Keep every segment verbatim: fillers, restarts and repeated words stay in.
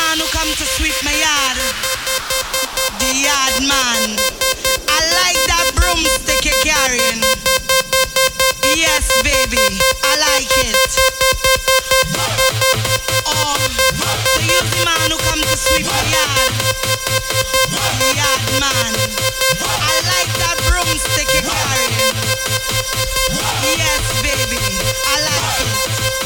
man who come to sweep my yard. The yard man. I like that broomstick you're carrying. Yes, baby, I like it. Oh, so you the man who come to sweep my yard. The yard man. I like that broomstick you're carrying. Yes, baby, I like it.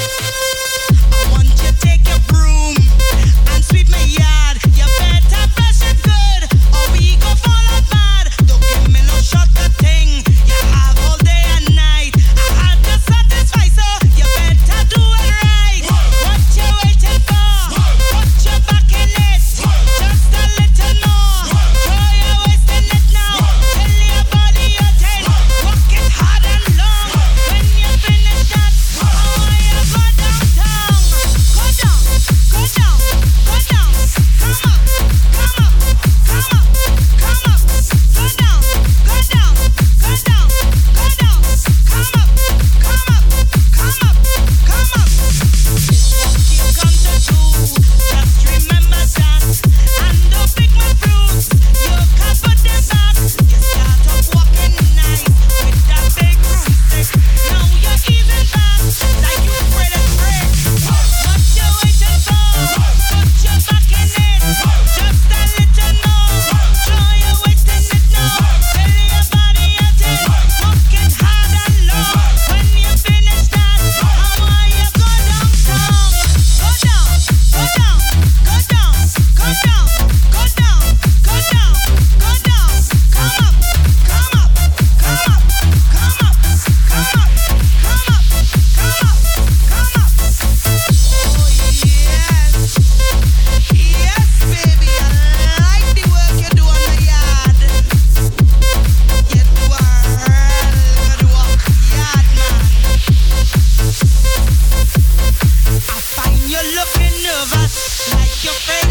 I want you to take your broom and sweep my yard. You better brush it good, or we go fall apart. Don't give me no shortcut thing. You have all day and night. I had to satisfy, so you better do it right. What you waiting for? Put your back in it. Just a little more. Throw your waist in it now. Tell your body you're ten. Work it hard and long. When you finish that, I want you go downtown. Go down, go down, go down. Come up, come up, come up, come up. Go down, go down, go down, go down. Come up, come up, come up, come up. It's what you come to do. Just remember that. And don't pick my fruits. You can put them back. You start off walking nice with that big broomstick. Now you're easing back like you afraid of break. What you waiting for? Put your back in it. Just a little more. Throw your waist in it now. Tell your body you're ten. Work it hard and long. When you finish that, I want you go downtown. Go down, go down, go down, go down, go down, go down, go down. Come up, come up, come up, come up, come up, come up, come up, come up. Oh yes, yes, baby, I like the work you do on the yard. You do a real good work, yard man. I find you looking nervous, like you're afraid